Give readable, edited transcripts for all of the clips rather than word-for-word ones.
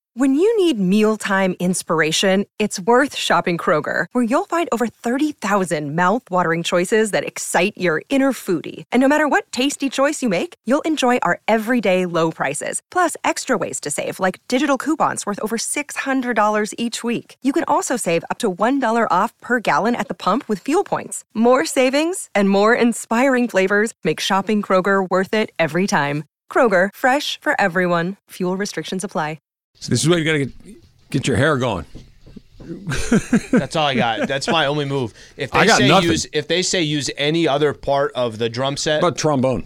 When you need mealtime inspiration, it's worth shopping Kroger, where you'll find over 30,000 mouth-watering choices that excite your inner foodie. And no matter what tasty choice you make, you'll enjoy our everyday low prices, plus extra ways to save, like digital coupons worth over $600 each week. You can also save up to $1 off per gallon at the pump with fuel points. More savings and more inspiring flavors make shopping Kroger worth it every time. Kroger, fresh for everyone. Fuel restrictions apply. So this is where you got to get your hair going. That's all I got. That's my only move. If they say use any other part of the drum set, but trombone.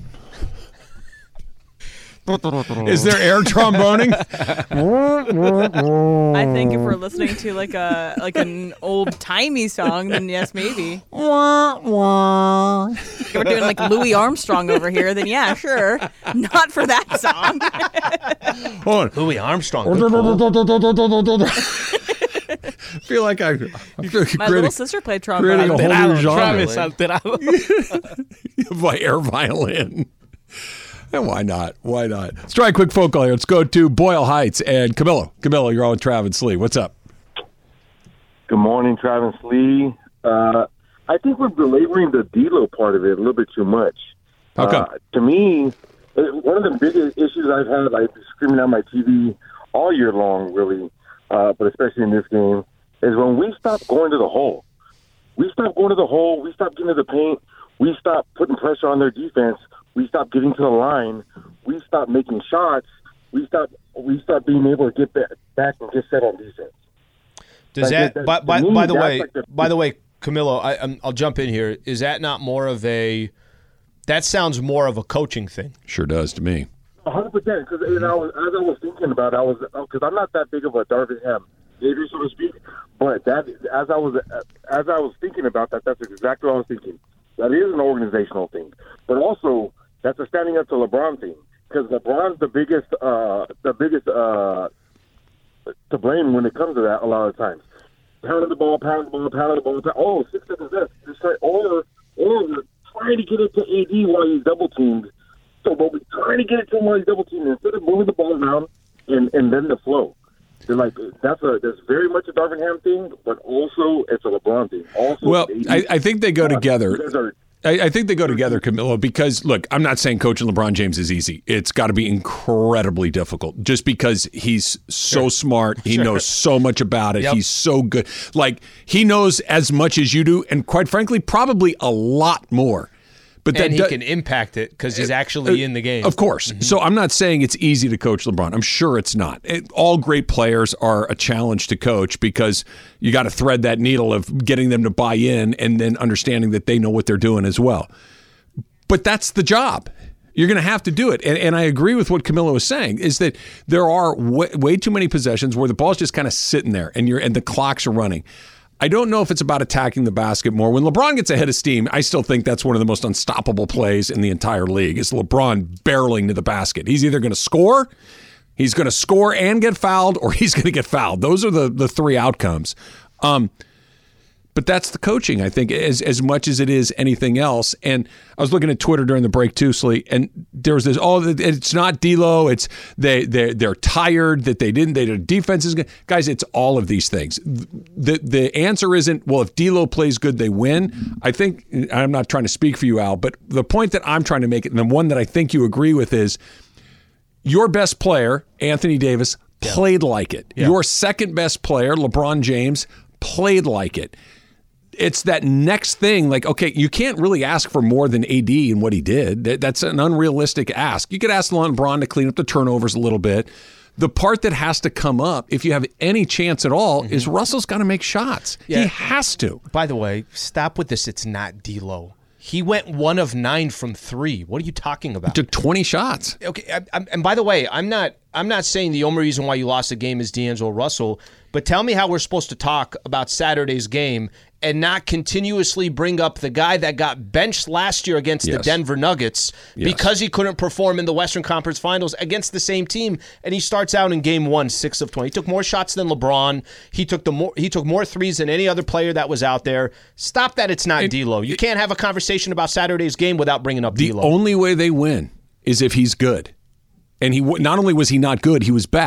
Is there air tromboning? I think if we're listening to like an old timey song, then yes, maybe. If we're doing like Louis Armstrong over here, then yeah, sure. Not for that song. Hold on. Louis Armstrong. I feel like my little sister played trombone. Creating a whole new genre. Alterado. By air violin. And why not? Why not? Let's try a quick phone call here. Let's go to Boyle Heights and Camilo. Camilo, you're on with Travis Lee. What's up? Good morning, Travis Lee. I think we're belaboring the D'Lo part of it a little bit too much. How come? To me, one of the biggest issues I've had, I've been screaming at my TV all year long, really, but especially in this game, is when we stop going to the hole. We stop going to the hole. We stop getting to the paint. We stop putting pressure on their defense. We stop getting to the line. We stop making shots. We stop being able to get back and get set on defense. Does by the way, Camilo, I'll jump in here. Is that not more of a? That sounds more of a coaching thing. Sure does to me. 100%. Because as I was thinking about it, because I'm not that big of a Darvin Ham hater, so to speak. But that as I was thinking about that, that's exactly what I was thinking. That is an organizational thing, but also that's a standing up to LeBron thing, because LeBron's the biggest to blame when it comes to that a lot of times. Pounding the ball. Oh, 6 seconds left. Or we're trying to get it to AD while he's double teamed. But we're trying to get it to him while he's double teamed instead of moving the ball around and then the flow. They're like that's very much a Darvin Ham thing, but also it's a LeBron thing. Also, well, I think they go together. I think they go together, Camilo, because, look, I'm not saying coaching LeBron James is easy. It's got to be incredibly difficult just because he's so smart. He knows so much about it. Yep. He's so good. Like, he knows as much as you do, and quite frankly, probably a lot more. But and he can impact it because he's actually in the game. Of course. Mm-hmm. So I'm not saying it's easy to coach LeBron. I'm sure it's not. All great players are a challenge to coach because you got to thread that needle of getting them to buy in and then understanding that they know what they're doing as well. But that's the job. You're going to have to do it. And I agree with what Camilo was saying, is that there are way too many possessions where the ball's just kind of sitting there and the clocks are running. I don't know if it's about attacking the basket more. When LeBron gets ahead of steam, I still think that's one of the most unstoppable plays in the entire league, is LeBron barreling to the basket. He's either going to score, he's going to score and get fouled, or he's going to get fouled. Those are the three outcomes. But that's the coaching, I think, as much as it is anything else. And I was looking at Twitter during the break too, Slee, and there was this, it's not D'Lo, it's they're tired, that their defense is good. Guys, it's all of these things. The answer isn't, well, if D'Lo plays good, they win. I think, I'm not trying to speak for you, Al, but the point that I'm trying to make, and the one that I think you agree with, is your best player, Anthony Davis, played like it. Yeah. Your second best player, LeBron James, played like it. It's that next thing, like, okay, you can't really ask for more than AD and what he did. That's an unrealistic ask. You could ask LeBron to clean up the turnovers a little bit. The part that has to come up, if you have any chance at all, is Russell's got to make shots. Yeah. He has to. By the way, stop with this. It's not D'Lo. He went 1 of 9 from 3. What are you talking about? He took 20 shots. Okay, and by the way, I'm not saying the only reason why you lost the game is D'Angelo Russell, but tell me how we're supposed to talk about Saturday's game and not continuously bring up the guy that got benched last year against the Denver Nuggets because he couldn't perform in the Western Conference Finals against the same team, and he starts out in game 1, 6 of 20. He took more shots than LeBron. He took more threes than any other player that was out there. Stop that, it's not D'Lo. You can't have a conversation about Saturday's game without bringing up D'Lo. The only way they win is if he's good. And he not only was he not good, he was bad.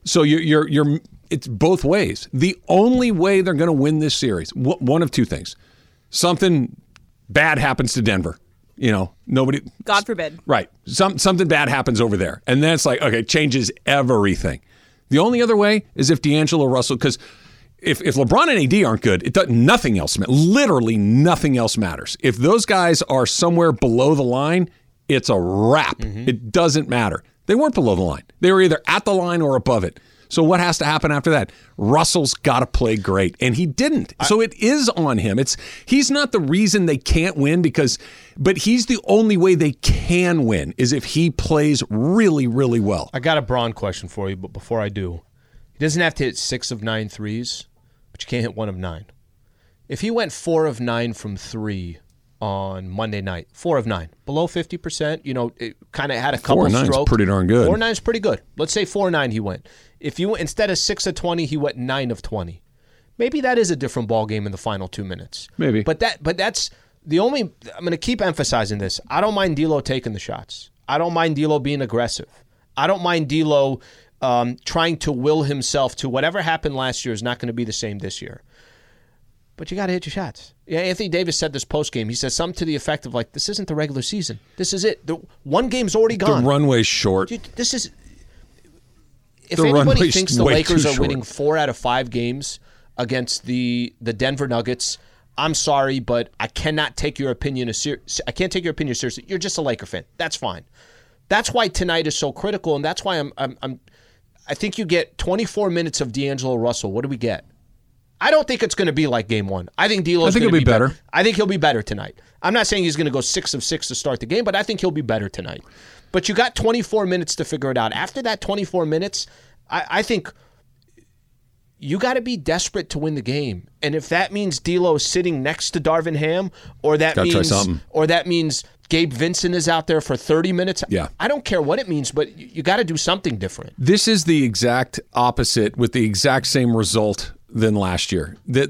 So you're it's both ways. The only way they're going to win this series, one of two things. Something bad happens to Denver. Nobody. God forbid. Right. Something bad happens over there. And then it's like, okay, it changes everything. The only other way is if D'Angelo Russell, because if LeBron and AD aren't good, nothing else, literally nothing else matters. If those guys are somewhere below the line, it's a wrap. Mm-hmm. It doesn't matter. They weren't below the line. They were either at the line or above it. So what has to happen after that? Russell's got to play great, and he didn't. So it is on him. He's not the reason they can't win but he's the only way they can win is if he plays really, really well. I got a Braun question for you, but before I do, he doesn't have to hit 6 of 9 threes, but you can't hit 1 of 9. If he went 4 of 9 from 3 on Monday night, 4 of 9, below 50%, it kind of had a couple 4 of 9 strokes. Pretty darn good. 4 of 9 is pretty good. Let's say 4 of 9 he went. If you instead of 6 of 20, he went 9 of 20. Maybe that is a different ball game in the final 2 minutes. Maybe. But that's the only. I'm going to keep emphasizing this. I don't mind D'Lo taking the shots. I don't mind D'Lo being aggressive. I don't mind D'Lo trying to will himself to whatever happened last year is not going to be the same this year. But you got to hit your shots. Yeah, Anthony Davis said this postgame. He said something to the effect of this isn't the regular season. This is it. One game's already gone. The runway's short. This is. If anybody thinks the Lakers are winning 4 out of 5 games against the Denver Nuggets, I'm sorry, but I cannot take your opinion I can't take your opinion seriously. You're just a Laker fan. That's fine. That's why tonight is so critical, and that's why I think you get 24 minutes of D'Angelo Russell. What do we get? I don't think it's going to be like Game 1. I think D'Lo's going to be better. I think he'll be better tonight. I'm not saying he's going to go 6 of 6 to start the game, but I think he'll be better tonight. But you got 24 minutes to figure it out. After that 24 minutes, I think you got to be desperate to win the game. And if that means D'Lo is sitting next to Darvin Ham, or that means Gabe Vincent is out there for 30 minutes, I don't care what it means, but you got to do something different. This is the exact opposite with the exact same result than last year. The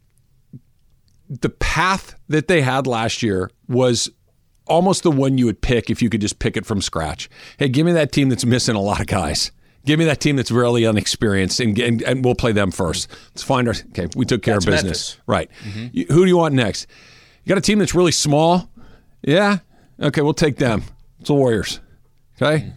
path that they had last year was almost the one you would pick if you could just pick it from scratch. Hey, give me that team that's missing a lot of guys. Give me that team that's really unexperienced, and we'll play them first. Let's find our. Okay, we took care of business. Memphis. Right. Mm-hmm. Who do you want next? You got a team that's really small? Yeah? Okay, we'll take them. It's the Warriors. Okay?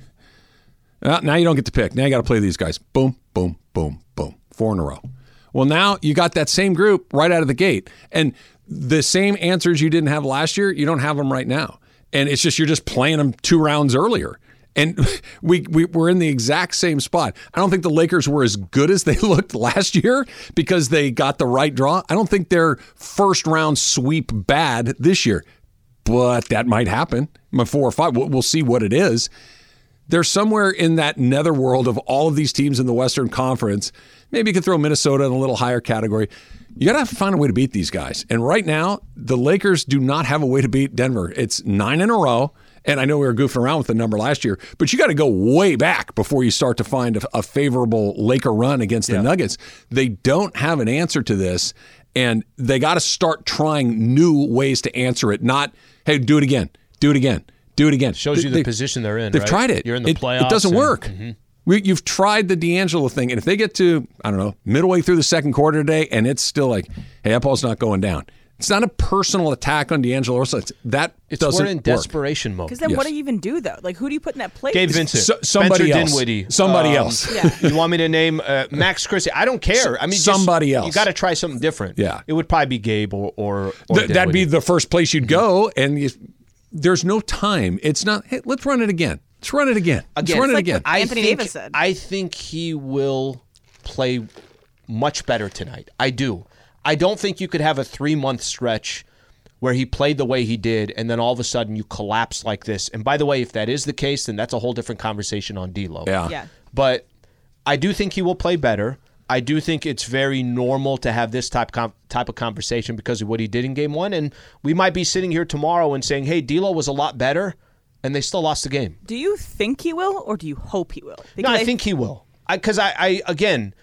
Now you don't get to pick. Now you got to play these guys. Boom, boom, boom, boom. 4 in a row. Well, now you got that same group right out of the gate. And the same answers you didn't have last year, you don't have them right now. And it's just you're just playing them 2 rounds earlier. And we're in the exact same spot. I don't think the Lakers were as good as they looked last year because they got the right draw. I don't think they're first-round sweep bad this year. But that might happen. 4 or 5, we'll see what it is. They're somewhere in that netherworld of all of these teams in the Western Conference. Maybe you could throw Minnesota in a little higher category. You got to have to find a way to beat these guys. And right now, the Lakers do not have a way to beat Denver. It's 9 in a row. And I know we were goofing around with the number last year, but you got to go way back before you start to find a favorable Laker run against the Nuggets. They don't have an answer to this, and they got to start trying new ways to answer it. Not, hey, do it again, do it again, do it again. Shows you the position they're in. They've tried it. You're in the playoffs. It doesn't work. You've tried the D'Angelo thing, and if they get to, I don't know, midway through the second quarter today, and it's still like, hey, that ball's not going down. It's not a personal attack on D'Angelo Russell. We're in desperation mode. Because then what do you even do, though? Like, who do you put in that place? Gabe Vincent. Somebody Spencer else. Dinwiddie. Somebody else. Yeah. You want me to name Max Christie? I don't care. I mean, somebody else. You got to try something different. Yeah. It would probably be Gabe or that'd be the first place you'd go, and there's no time. It's not, hey, let's run it again. Let's run it again. Let's run it again. Anthony Davis said. I think he will play much better tonight. I do. I don't think you could have a 3-month stretch where he played the way he did, and then all of a sudden you collapse like this. And by the way, if that is the case, then that's a whole different conversation on D'Lo. Yeah. But I do think he will play better. I do think it's very normal to have this type of conversation because of what he did in Game 1. And we might be sitting here tomorrow and saying, hey, D'Lo was a lot better, and they still lost the game. Do you think he will, or do you hope he will? Because I think he will. Because I again,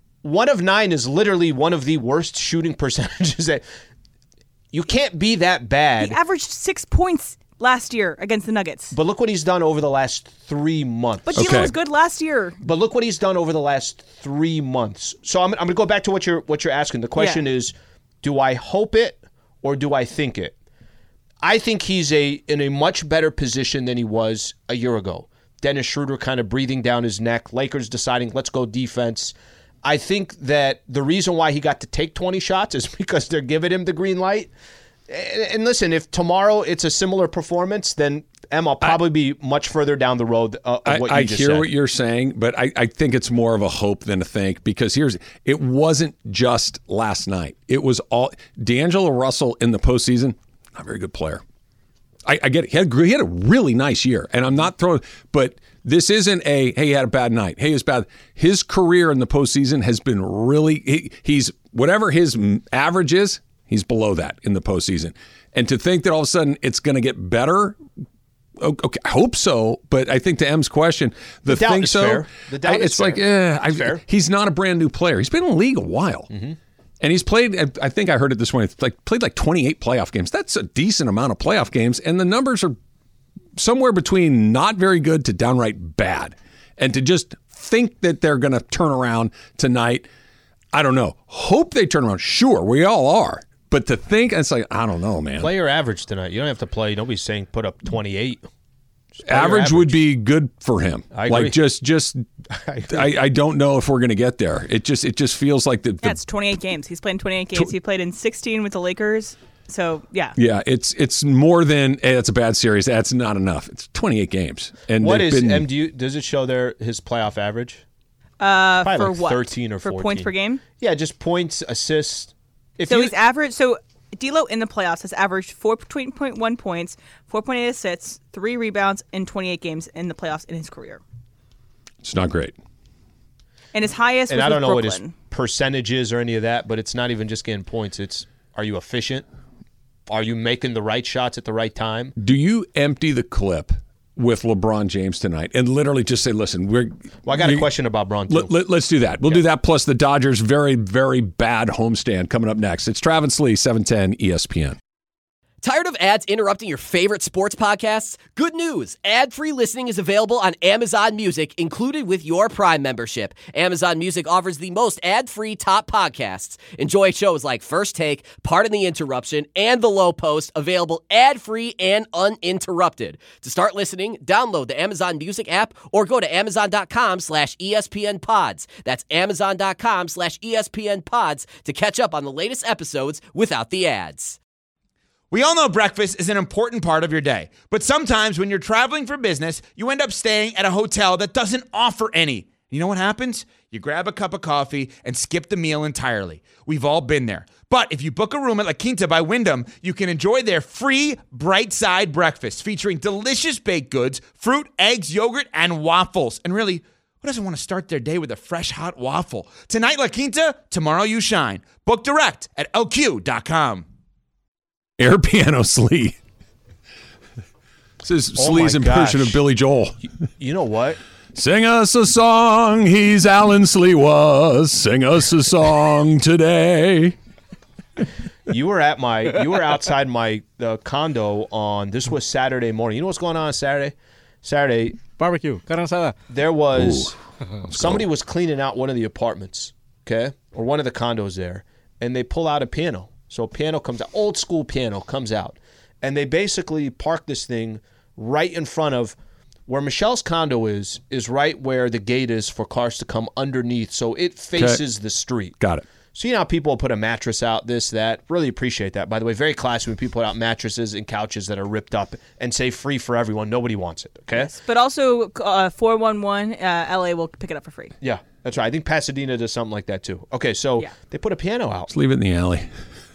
1 of 9 is literally one of the worst shooting percentages that... You can't be that bad. He averaged 6 points last year against the Nuggets. But look what he's done over the last 3 months. But D'Lo was good last year. But look what he's done over the last 3 months. So I'm going to go back to what you're asking. The question is, do I hope it or do I think it? I think he's in a much better position than he was a year ago. Dennis Schroeder kind of breathing down his neck. Lakers deciding, let's go defense. I think that the reason why he got to take 20 shots is because they're giving him the green light. And listen, if tomorrow it's a similar performance, then I'll probably be much further down the road of what you just said. I hear what you're saying, but I think it's more of a hope than a think, because it wasn't just last night. It was all D'Angelo Russell in the postseason. Not a very good player. I get it. He had a really nice year, and I'm not throwing, but this isn't hey, he had a bad night. Hey, it's bad. His career in the postseason has been really, he's, whatever his average is, he's below that in the postseason. And to think that all of a sudden it's going to get better, okay, I hope so. But I think to M's question, the thing so, fair. The doubt it's is like, fair. He's not a brand new player. He's been in the league a while. Mm-hmm. And he's played, I think I heard it this morning, played like 28 playoff games. That's a decent amount of playoff games. And the numbers are somewhere between not very good to downright bad. And to just think that they're going to turn around tonight, I don't know. Hope they turn around. Sure, we all are. But to think, it's like, I don't know, man. Play your average tonight. You don't have to play. Nobody's saying put up 28. Average would be good for him. I agree. Like I don't know if we're going to get there. It just feels like it's 28 games. He's played in 28 games. He played in 16 with the Lakers. So yeah. Yeah, it's more than that's a bad series. That's not enough. It's 28 games. And what is does it show his playoff average? For like what? 13 or 14. For points per game? Yeah, just points, assists. He's average. So D'Lo in the playoffs has averaged 4.1 points, 4.8 assists, 3 rebounds in 28 games in the playoffs in his career. It's not great. And his highest was I don't know Brooklyn. what his percentage is or any of that, but it's not even just getting points. It's, are you efficient? Are you making the right shots at the right time? Do you empty the clip with LeBron James tonight and literally just say, listen, I got a question about Bron, too. Let's do that. We'll do that, plus the Dodgers' very, very bad homestand coming up next. It's Travis Lee, 710 ESPN. Tired of ads interrupting your favorite sports podcasts? Good news! Ad-free listening is available on Amazon Music, included with your Prime membership. Amazon Music offers the most ad-free top podcasts. Enjoy shows like First Take, Pardon the Interruption, and The Low Post, available ad-free and uninterrupted. To start listening, download the Amazon Music app or go to amazon.com/ESPN Pods. That's amazon.com/ESPN Pods to catch up on the latest episodes without the ads. We all know breakfast is an important part of your day, but sometimes when you're traveling for business, you end up staying at a hotel that doesn't offer any. You know what happens? You grab a cup of coffee and skip the meal entirely. We've all been there. But if you book a room at La Quinta by Wyndham, you can enjoy their free Bright Side breakfast featuring delicious baked goods, fruit, eggs, yogurt, and waffles. And really, who doesn't want to start their day with a fresh, hot waffle? Tonight, La Quinta, tomorrow you shine. Book direct at lq.com. Air piano Slee. This is Slee's impression of Billy Joel. You know what? Sing us a song, he's Alan Slee was. Sing us a song today. You were outside my condo on, this was Saturday morning. You know what's going on Saturday? Barbecue, carne asada. There was, somebody was cleaning out one of the apartments, okay? Or one of the condos there, and they pull out a piano. So a piano comes out, old school piano comes out, and they basically park this thing right in front of where Michelle's condo is right where the gate is for cars to come underneath, so it faces the street. Got it. So you know how people put a mattress out, this, that. Really appreciate that. By the way, very classy when people put out mattresses and couches that are ripped up and say free for everyone. Nobody wants it, okay? Yes, but also 411, LA will pick it up for free. Yeah, that's right. I think Pasadena does something like that too. Okay, so they put a piano out. Just leave it in the alley.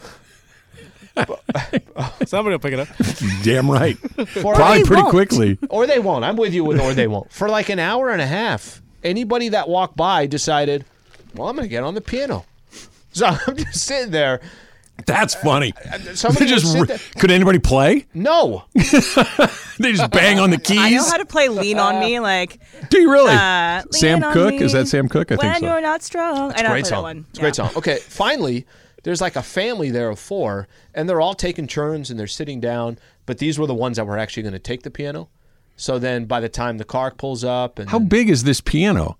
Somebody will pick it up. Damn right. Probably pretty quickly. Or they won't. I'm with you with or they won't. For like an hour and a half, anybody that walked by decided, well, I'm going to get on the piano. So I'm just sitting there. That's funny. Somebody could anybody play? No. They just bang on the keys. I know how to play Lean on Me. Do you really? Sam Cooke? Is that Sam Cooke? I think so. When you're not strong. It's a great song. It's a great song. Okay, finally, there's like a family there of 4, and they're all taking turns and they're sitting down. But these were the ones that were actually going to take the piano. So then by the time the car pulls up, and How big is this piano?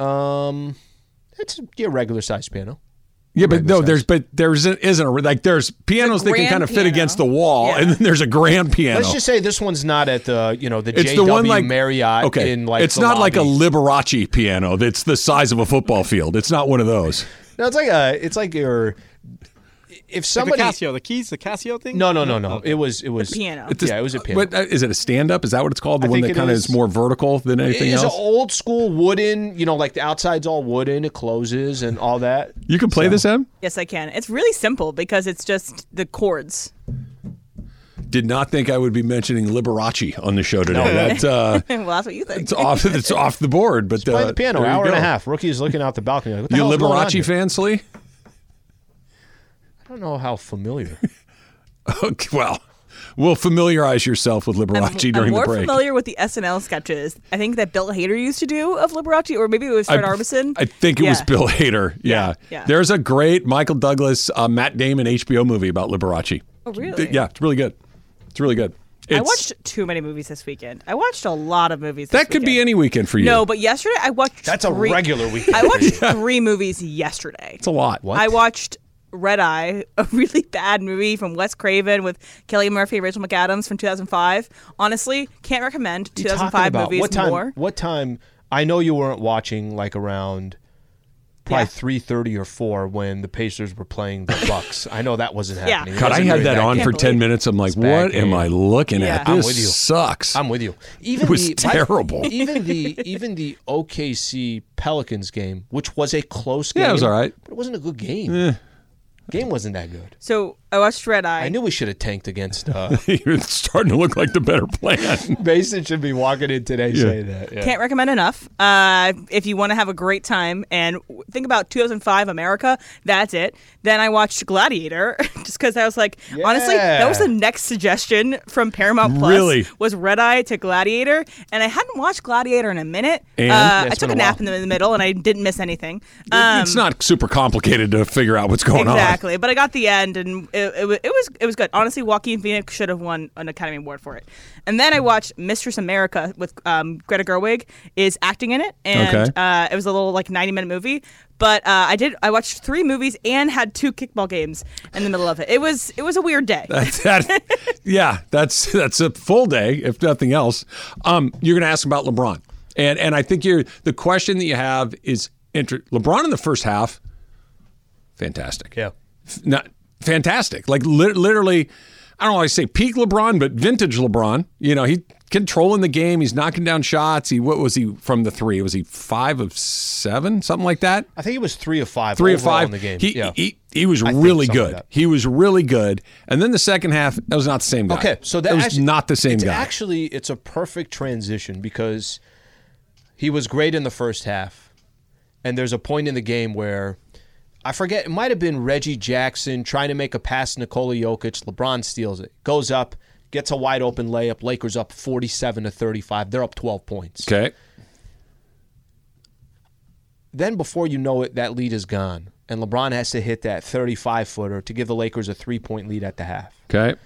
it's a regular sized piano. Yeah, but no, there's isn't a like there's pianos that can kind of fit piano. against the wall, Yeah. and then there's a grand piano. Let's just say this one's not at the the It's JW the one like Marriott okay. in like it's the not like a lobby. Liberace piano that's the size of a football field. It's not one of those. No, it's like your if somebody Like the Casio thing? No. Okay. It was piano. It's Yeah, it was a piano. But, is it a stand-up? Is that what it's called? The I one think that it kind of is. is more vertical than anything It's else? an old school wooden, like the outside's all wooden, it closes and all that. You can play this, Em? Yes, I can. It's really simple because it's just the chords. Did not think I would be mentioning Liberace on the show today. Well, that's what you think. It's off the board. But Play the piano, there you hour and go. a half. Rookie's looking out the balcony. Like, what the You hell is going on Liberace here? fan, Slee? I don't know how familiar. Okay, well, we'll familiarize yourself with Liberace during I'm more the break. familiar with the SNL sketches. I think that Bill Hader used to do of Liberace, or maybe it was Fred Armisen. I think it was Yeah. Bill Hader. Yeah. Yeah. There's a great Michael Douglas, Matt Damon HBO movie about Liberace. Oh, really? Yeah, it's really good. It's really good. I It's- watched too many movies this weekend. I watched a lot of movies. That could be any weekend for you. No, but yesterday I watched. That's a three- regular weekend. I watched 3 movies yesterday. It's a lot. What? I watched Red Eye, a really bad movie from Wes Craven with Kelly Murphy and Rachel McAdams from 2005. Honestly, can't recommend You talking 2005 about? movies What time? more. What time? I know you weren't watching like around probably 3:30 or 4 when the Pacers were playing the Bucks. I know that wasn't Yeah. happening. It God, I wasn't had during that on game. for Can't 10 believe- minutes. I'm like, a bad what am game. I looking Yeah. at? I'm This with you. sucks. I'm with you. Even It was the, terrible. Even the OKC Pelicans game, which was a close game. Yeah, it was all right. But it wasn't a good game. Game wasn't that good. So I watched Red Eye. I knew we should have tanked against. You're starting to look like the better plan. Mason should be walking in today saying that. Yeah. Can't recommend enough. If you want to have a great time and think about 2005 America, that's it. Then I watched Gladiator just because I was like, honestly, that was the next suggestion from Paramount Plus. Really? Was Red Eye to Gladiator, and I hadn't watched Gladiator in a minute. And? I It's took been a a nap while. in the middle, and I didn't miss anything. It's not super complicated to figure out what's going on. Exactly, but I got the end, and it was good. Honestly, Joaquin Phoenix should have won an Academy Award for it. And then I watched Mistress America with Greta Gerwig is acting in it, and Okay. it was a little like 90-minute movie. But I watched 3 movies and had 2 kickball games in the middle of it. It was a weird day. That's a full day, if nothing else. You're going to ask about LeBron, and I think the question that you have is LeBron in the first half, fantastic. Yeah. Not fantastic. Like literally, I don't want to say peak LeBron, but vintage LeBron. He controlling the game. He's knocking down shots. What was he from the 3? Was he 5 of 7, something like that? I think he was 3 of 5. 3 of overall 5 in the game. He was I think really something good. like that. He was really good. And then the second half, that was not the same guy. Okay, so that was actually- not the same guy. It's a perfect transition because he was great in the first half, and there's a point in the game where I forget, it might have been Reggie Jackson trying to make a pass to Nikola Jokic. LeBron steals it, goes up, gets a wide open layup. Lakers up 47-35. They're up 12 points. Okay. Then before you know it, that lead is gone, and LeBron has to hit that 35-footer to give the Lakers a 3-point lead at the half. Okay.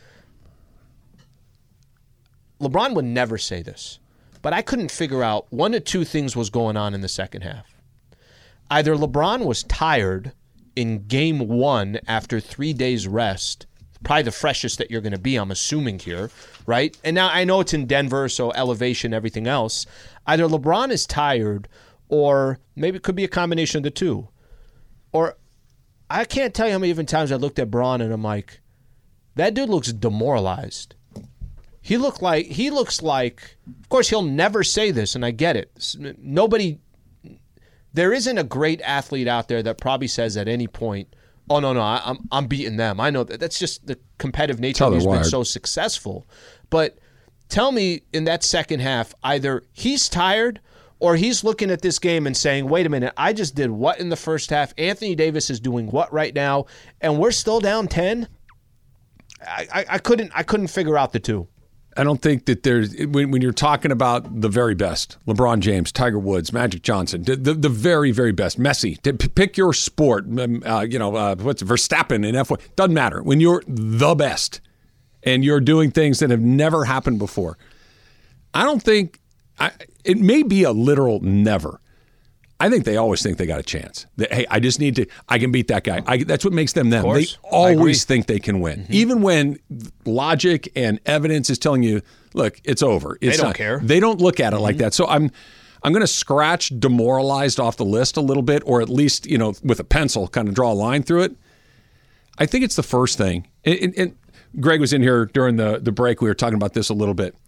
LeBron would never say this, but I couldn't figure out one of 2 things was going on in the second half. Either LeBron was tired in game 1 after 3 days rest, probably the freshest that you're going to be, I'm assuming here, right? And now I know it's in Denver, so elevation, everything else. Either LeBron is tired, or maybe it could be a combination of the 2. Or I can't tell you how many different times I looked at Bron and I'm like, that dude looks demoralized. He looks like, of course, he'll never say this, and I get it. There isn't a great athlete out there that probably says at any point, "Oh no, I'm beating them." I know that that's just the competitive nature of who's been so successful. But tell me, in that second half, either he's tired or he's looking at this game and saying, "Wait a minute, I just did what in the first half? Anthony Davis is doing what right now, and we're still down 10." I couldn't figure out the 2. I don't think that there's when you're talking about the very best, LeBron James, Tiger Woods, Magic Johnson, the very, very best, Messi. Pick your sport. What's Verstappen in F1? Doesn't matter. When you're the best and you're doing things that have never happened before, I don't think it may be a literal never. I think they always think they got a chance. That, hey, I just need to. I can beat that guy. That's what makes them them. They always think they can win, even when logic and evidence is telling you, "Look, it's over." They don't care. They don't look at it like that. So I'm going to scratch demoralized off the list a little bit, or at least with a pencil, kind of draw a line through it. I think it's the first thing. And Greg was in here during the break. We were talking about this a little bit.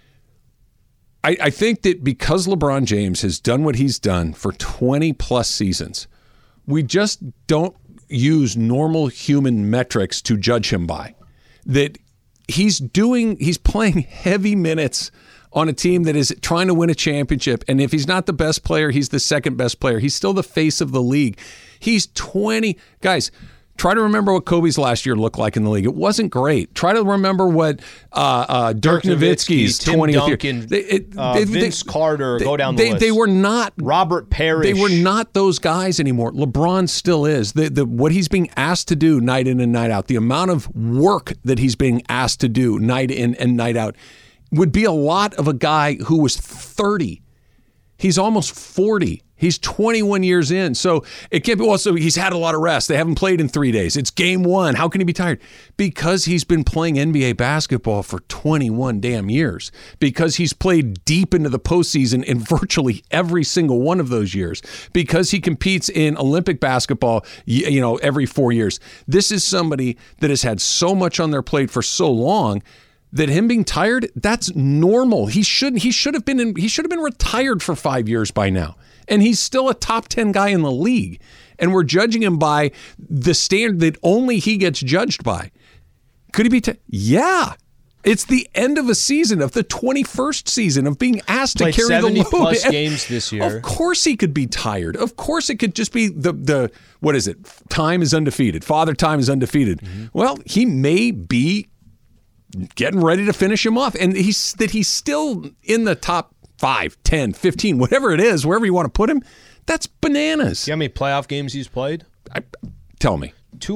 I think that because LeBron James has done what he's done for 20-plus seasons, we just don't use normal human metrics to judge him by. That he's playing heavy minutes on a team that is trying to win a championship, and if he's not the best player, he's the second best player. He's still the face of the league. He's 20. Guys, try to remember what Kobe's last year looked like in the league. It wasn't great. Try to remember what Dirk Nowitzki's Tim 20th Duncan, year. Vince Carter, go down the list. They were not Robert Parrish. They were not those guys anymore. LeBron still is. What he's being asked to do night in and night out, the amount of work that he's being asked to do night in and night out would be a lot of a guy who was 30. He's almost 40. He's 21 years in. So it can't be, so he's had a lot of rest. They haven't played in 3 days. It's game one. How can he be tired? Because he's been playing NBA basketball for 21 damn years. Because he's played deep into the postseason in virtually every single one of those years. Because he competes in Olympic basketball, every 4 years. This is somebody that has had so much on their plate for so long that him being tired, that's normal. He should have been retired for 5 years by now. And he's still a top 10 guy in the league. And we're judging him by the standard that only he gets judged by. Could he be? Yeah. It's the end of a season, of the 21st season, of being asked to carry the load. 70-plus games this year. Of course he could be tired. Of course it could just be the what is it? Time is undefeated. Father Time is undefeated. Mm-hmm. Well, he may be getting ready to finish him off. And he's still in the top 5, 10, 15, whatever it is, wherever you want to put him, that's bananas. You know how many playoff games he's played? Tell me.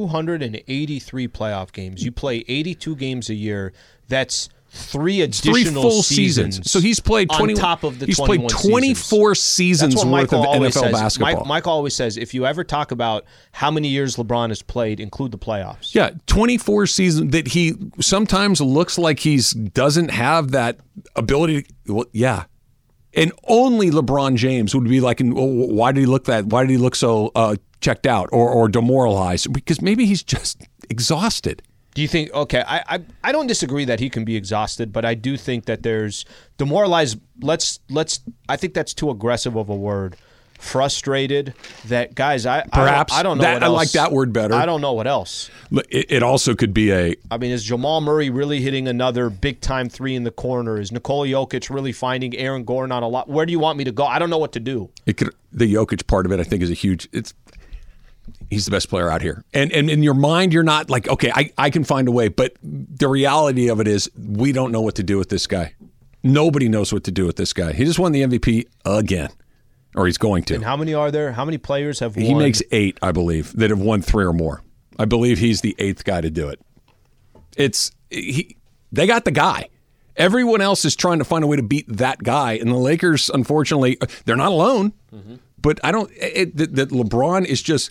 283 playoff games. You play 82 games a year. That's three full seasons. So he's played 20, on top of the he's played 24 seasons worth of NFL basketball. Michael always says, if you ever talk about how many years LeBron has played, include the playoffs. Yeah, 24 seasons that he sometimes looks like he doesn't have that ability. Well, yeah. And only LeBron James would be like, why did he look that? Why did he look so checked out or demoralized? Because maybe he's just exhausted. Do you think? Okay, I don't disagree that he can be exhausted, but I do think that there's demoralized. I think that's too aggressive of a word. Frustrated. That guys, I don't know. What else. I like that word better. I don't know what else. It also could be I mean, is Jamal Murray really hitting another big time three in the corner? Is Nikola Jokic really finding Aaron Gordon on a lot? Where do you want me to go? I don't know what to do. The Jokic part of it, I think, is a huge. He's the best player out here. And in your mind, you're not like, okay, I can find a way. But the reality of it is we don't know what to do with this guy. Nobody knows what to do with this guy. He just won the MVP again. Or he's going to. And how many are there? How many players have won? He makes 8, I believe, that have won 3 or more. I believe he's the 8th guy to do it. They got the guy. Everyone else is trying to find a way to beat that guy. And the Lakers, unfortunately, they're not alone. Mm-hmm. But that LeBron is just,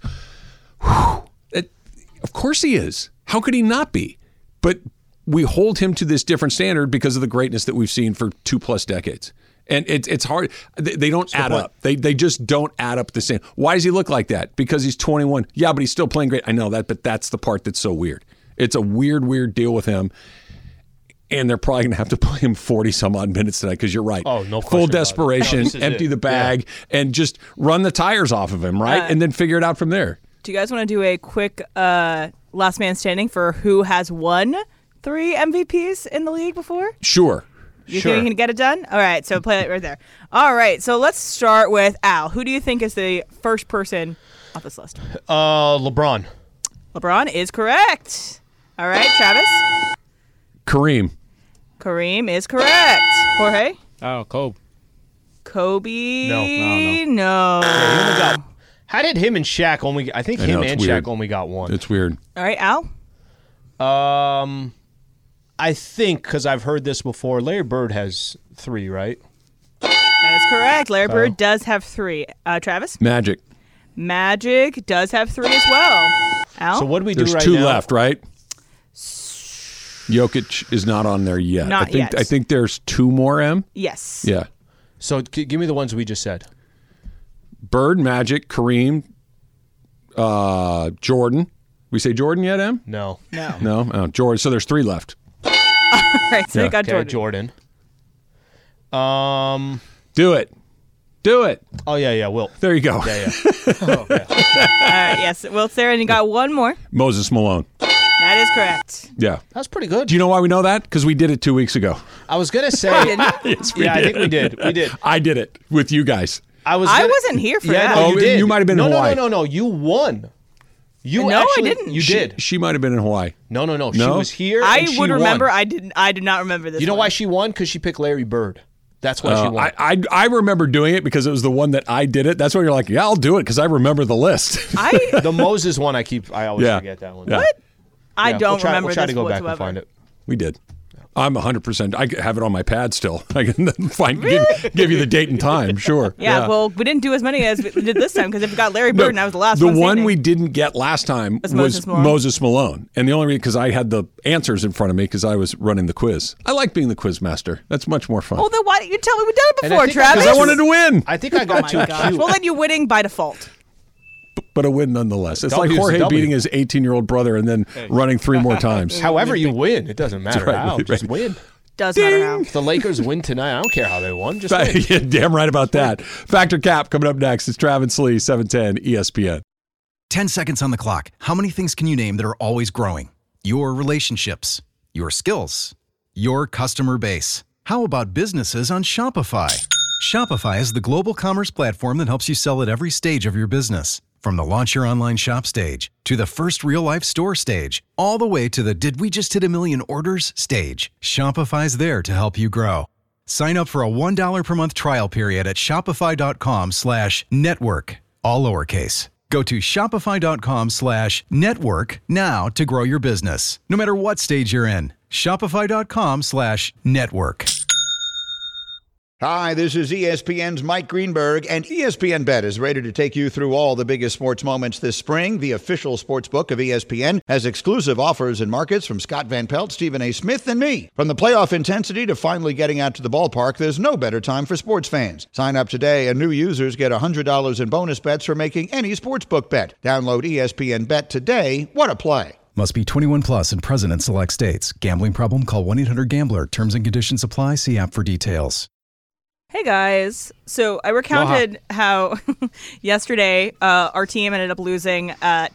of course he is. How could he not be? But we hold him to this different standard because of the greatness that we've seen for 2+ decades. And it's hard. They don't add up. They just don't add up the same. Why does he look like that? Because he's 21. Yeah, but he's still playing great. I know that, but that's the part that's so weird. It's a weird deal with him. And they're probably going to have to play him 40-some-odd minutes tonight because you're right. Oh, no question. Full desperation, empty the bag, and just run the tires off of him, right? And then figure it out from there. Do you guys want to do a quick last man standing for who has won 3 MVPs in the league before? Sure. You think you can get it done? All right, so play it right there. All right, so let's start with Al. Who do you think is the first person off this list? LeBron. LeBron is correct. All right, Travis? Kareem. Kareem is correct. Jorge? Oh, Kobe. Kobe? No. No. Yeah, he only got. How did him and Shaq only? I think I know, him it's and weird. Shaq only got one. It's weird. All right, Al? I think because I've heard this before. Larry Bird has 3, right? That is correct. Larry Bird does have 3. Travis? Magic. Magic does have 3 as well. Al? So what do we do There's right 2 now? left, right? Jokic is not on there yet. Not yet. I think there's 2 more, M. Yes. Yeah. So give me the ones we just said. Bird, Magic, Kareem, Jordan. We say Jordan yet, M? No. No? Oh, Jordan. So there's 3 left. All right, so you got Okay, Jordan. Do it. Do it. Oh yeah. Will. There you go. Yeah. All right, yes. Well, Sarah, and you got one more. Moses Malone. That is correct. Yeah. That's pretty good. Do you know why we know that? Because we did it 2 weeks ago. I was gonna say. Yes, we I did. think we did. We did. I did it with you guys. I I wasn't here for that. No, Oh, you did. you might have been in Hawaii. No. You won. You No, I actually, didn't. You did. She might have been in Hawaii. No. She No? was here. I and she would remember. Won. I didn't. I did not remember this. You know one. why she won? Because she picked Larry Bird. That's why she won. I remember doing it because it was the one that I did it. That's why you're like, yeah, I'll do it because I remember the list. The Moses one, I always Yeah. forget that one. Yeah. What? I Yeah, don't we'll try, remember We'll try this to go whatsoever. back and find it. We did. I'm 100%. I have it on my pad still. I can give you the date and time. Sure. Yeah, well, we didn't do as many as we did this time because if we got Larry Bird and I was the last The one one standing. we didn't get last time Was was Moses Malone. Moses Malone. And the only reason, because I had the answers in front of me because I was running the quiz. I like being the quiz master. That's much more fun. Well, then why didn't you tell me we done it And I before, think Travis? Because I wanted to win, I think I got too cute. Well, then you're winning by default. but a win nonetheless. It's W like is a Jorge W. beating his 18-year-old brother and then running 3 more times. However you win, it doesn't matter Right, how. right. Just win. Does matter how. If the Lakers win tonight, I don't care how they won. Just win. Yeah, damn right about that. Factor Cap coming up next. It's Travis Lee, 710 ESPN. 10 seconds on the clock. How many things can you name that are always growing? Your relationships, your skills, your customer base. How about businesses on Shopify? Shopify is the global commerce platform that helps you sell at every stage of your business. From the launch your online shop stage to the first real-life store stage, all the way to the did we just hit 1 million orders stage. Shopify's there to help you grow. Sign up for a $1 per month trial period at shopify.com/network, all lowercase. Go to shopify.com/network now to grow your business, no matter what stage you're in. Shopify.com/network. Hi, this is ESPN's Mike Greenberg, and ESPN Bet is ready to take you through all the biggest sports moments this spring. The official sports book of ESPN has exclusive offers and markets from Scott Van Pelt, Stephen A. Smith, and me. From the playoff intensity to finally getting out to the ballpark, there's no better time for sports fans. Sign up today, and new users get $100 in bonus bets for making any sportsbook bet. Download ESPN Bet today. What a play. Must be 21 plus and present in select states. Gambling problem? Call 1-800-GAMBLER. Terms and conditions apply. See app for details. Hey guys, so I recounted how yesterday our team ended up losing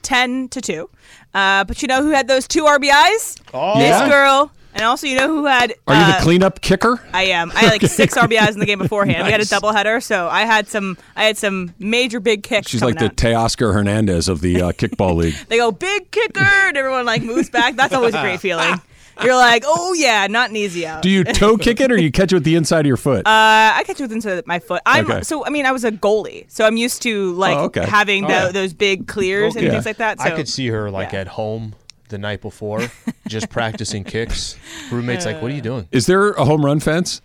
10-2. But you know who had those 2 RBIs? Oh. This Yeah. girl. And also, you know who had... Are you the cleanup kicker? I am. I had like 6 RBIs in the game beforehand. We had a doubleheader, so I had some major big kicks. She's coming like the out. Teoscar Hernandez of the kickball league. They go, big kicker, and everyone like moves back. That's always a great feeling. You're like, oh yeah, not an easy out. Do you toe kick it or you catch it with the inside of your foot? I catch it with inside my foot. Okay. So I mean, I was a goalie, so I'm used to like having those big clears and things like that. So. I could see her like at home the night before, just practicing kicks. Roommate's like, "What are you doing?" Is there a home run fence?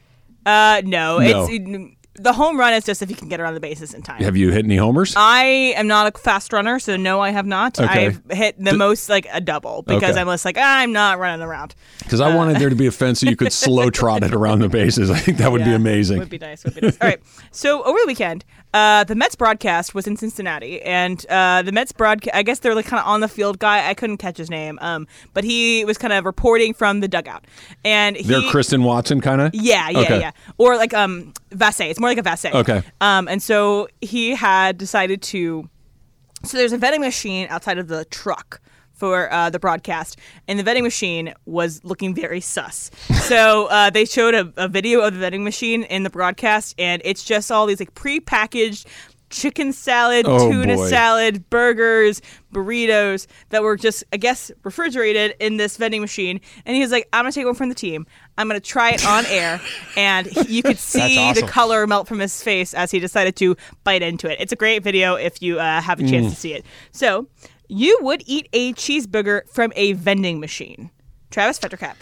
No. It's the home run is just if you can get around the bases in time. Have you hit any homers? I am not a fast runner, so no, I have not. Okay. I've hit the most like a double because Okay. I'm just like I'm not running around. Because I wanted there to be a fence so you could slow trot it around the bases. I think that would be amazing. Would be nice. All right. So over the weekend, the Mets broadcast was in Cincinnati, and the Mets broadcast, I guess they're like kind of on the field guy. I couldn't catch his name, but he was kind of reporting from the dugout, and They're Kristen Watson kind of? Yeah. Or like Vassay. It's more like a Vassay. Okay. And so he had decided to. So there's a vending machine outside of the truck for the broadcast, and the vending machine was looking very sus. So they showed a video of the vending machine in the broadcast, and it's just all these like prepackaged chicken salad, Oh, tuna boy. salad, burgers, burritos that were just, I guess, refrigerated in this vending machine. And he was like, I'm going to take one from the team. I'm going to try it on air. And you could see awesome. the color melt from his face as he decided to bite into it. It's a great video if you have a chance to see it. So you would eat a cheeseburger from a vending machine. Travis Fettercap.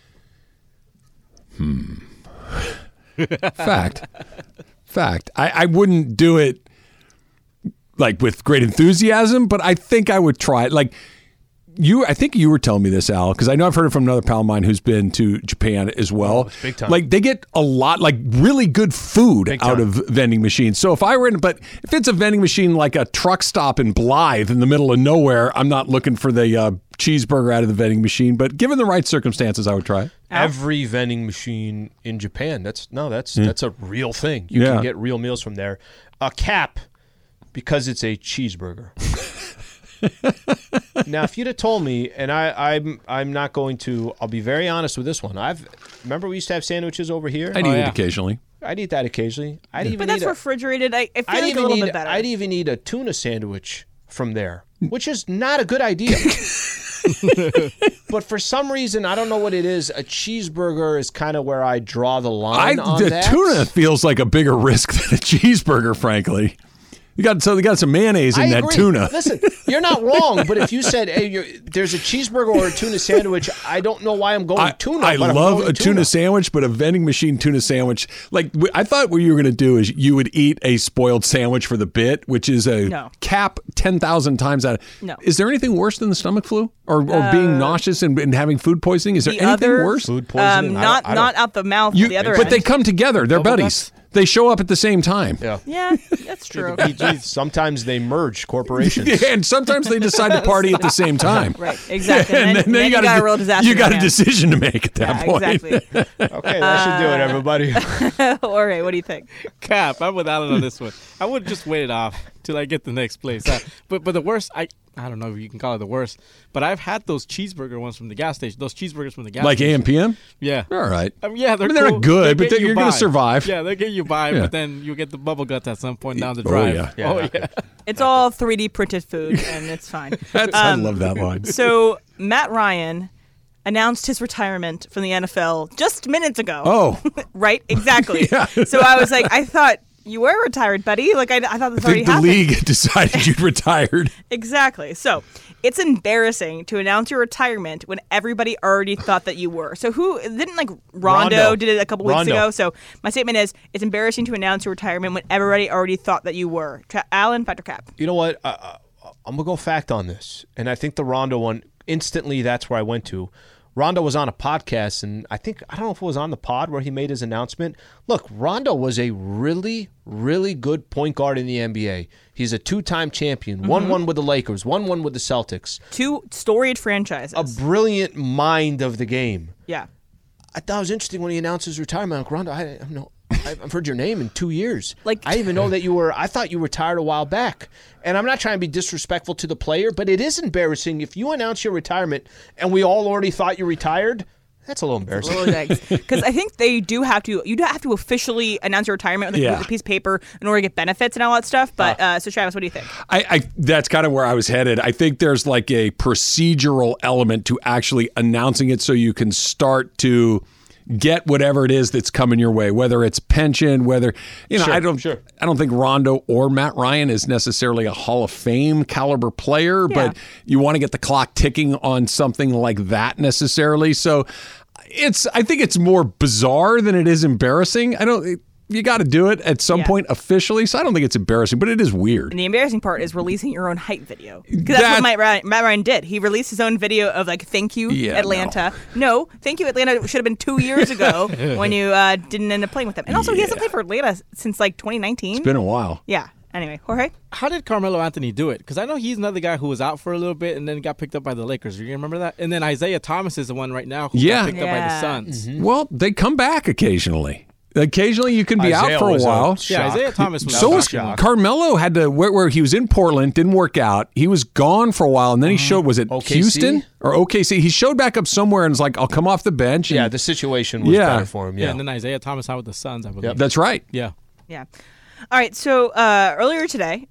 Fact. I wouldn't do it like with great enthusiasm, but I think I would try it. Like I think you were telling me this, Al, because I know I've heard it from another pal of mine who's been to Japan as well. It's big time. Like they get a lot, like really good food out of vending machines. So if it's a vending machine like a truck stop in Blythe in the middle of nowhere, I'm not looking for the cheeseburger out of the vending machine. But given the right circumstances, I would try it. Every vending machine in Japan. That's a real thing. You can get real meals from there. A cap, because it's a cheeseburger. Now, if you'd have told me, and I'm not going to, I'll be very honest with this one. Remember we used to have sandwiches over here? I'd eat it occasionally. I'd eat that occasionally. But that's refrigerated. I feel like a little bit better. I'd even eat a tuna sandwich from there, which is not a good idea. But for some reason, I don't know what it is. A cheeseburger is kind of where I draw the line on the that. tuna feels like a bigger risk than a cheeseburger, frankly. They got some mayonnaise in I that agree. tuna. Listen, you're not wrong, but if you said, "Hey, there's a cheeseburger or a tuna sandwich," I don't know why I'm going tuna. I but I'm love going a tuna sandwich, but a vending machine tuna sandwich. Like I thought, what you were going to do is you would eat a spoiled sandwich for the bit, which is a cap 10,000 times out. No. Is there anything worse than the stomach flu or being nauseous and having food poisoning? Is there anything worse? Food poisoning? Not out the mouth. The other but end. they come together. They're buddies. They show up at the same time. Yeah, that's true. Sometimes they merge corporations. Yeah, and sometimes they decide to party at the same time. Right, exactly. And then you got a real disaster. You got a in decision to make at that point. Exactly. Okay, that should do it, everybody. Jorge, what do you think? Cap, I'm with Alan on this one. I would just wait it off till I get the next place. But the worst, I don't know if you can call it the worst, but I've had those cheeseburger ones from the gas station. Those cheeseburgers from the gas station. Like AM/PM? Yeah. All right. Yeah, they're they're cool. not good, They but get you you're going to by. survive. Yeah, they get you by, but then you get the bubble guts at some point down the drive. yeah. It's all 3D printed food, and it's fine. I love that line. So Matt Ryan announced his retirement from the NFL just minutes ago. Oh. Right? Exactly. Yeah. So I was like, I thought you were retired, buddy. Like I thought this I already think the happened. league decided you'd retired. Exactly. So it's embarrassing to announce your retirement when everybody already thought that you were. So who didn't Rondo did it a couple weeks ago? So my statement is it's embarrassing to announce your retirement when everybody already thought that you were. Alan Fettercap. You know what? I'm going to go fact on this. And I think the Rondo one, instantly that's where I went to. Rondo was on a podcast, and I don't know if it was on the pod where he made his announcement. Look, Rondo was a really, really good point guard in the NBA. He's a two-time champion, won with the Lakers, won with the Celtics. 2 storied franchises. A brilliant mind of the game. Yeah. I thought it was interesting when he announced his retirement. Like, Rondo, I've heard your name in 2 years. I didn't even know that I thought you retired a while back. And I'm not trying to be disrespectful to the player, but it is embarrassing if you announce your retirement and we all already thought you retired. That's a little embarrassing. Because I think you'd have to officially announce your retirement with a piece of paper in order to get benefits and all that stuff. But so Travis, what do you think? That's kind of where I was headed. I think there's like a procedural element to actually announcing it so you can start to get whatever it is that's coming your way, whether it's pension, whether I don't think Rondo or Matt Ryan is necessarily a Hall of Fame caliber player, but you want to get the clock ticking on something like that necessarily. So I think it's more bizarre than it is embarrassing. You got to do it at some point officially, so I don't think it's embarrassing, but it is weird. And the embarrassing part is releasing your own hype video. Because that's what Matt Ryan did. He released his own video of thank you, Atlanta. No, thank you, Atlanta should have been 2 years ago when you didn't end up playing with them. And also, he hasn't played for Atlanta since 2019. It's been a while. Yeah. Anyway, Jorge? How did Carmelo Anthony do it? Because I know he's another guy who was out for a little bit and then got picked up by the Lakers. You remember that? And then Isaiah Thomas is the one right now who got picked up by the Suns. Mm-hmm. Well, they come back occasionally. Occasionally, you can be out for a while. Isaiah Thomas was so was Carmelo had to where he was in Portland, didn't work out. He was gone for a while, and then he showed. Was it OKC? Houston or OKC? He showed back up somewhere and was like, "I'll come off the bench." The situation was better for him. Yeah, and then Isaiah Thomas out with the Suns, I believe. That's right. Yeah. Yeah. All right, so earlier today,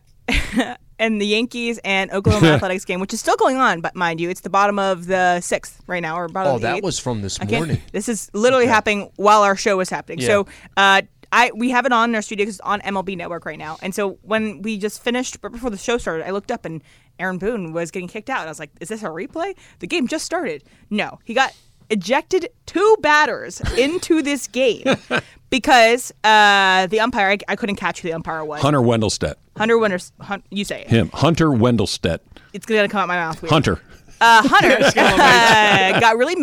in the Yankees and Oklahoma Athletics game, which is still going on, but mind you, it's the bottom of the 6th right now, or bottom of the 8th. Oh, that was from this morning. This is literally happening while our show is happening. Yeah. So we have it on in our studio because it's on MLB Network right now. And so when we just finished, right before the show started, I looked up and Aaron Boone was getting kicked out. And I was like, is this a replay? The game just started. No, he got ejected 2 batters into this game because the umpire, I couldn't catch who the umpire was. Hunter Wendelstedt. You say it. Him. Hunter Wendelstedt. It's going to come out my mouth weird. Hunter. Hunter got really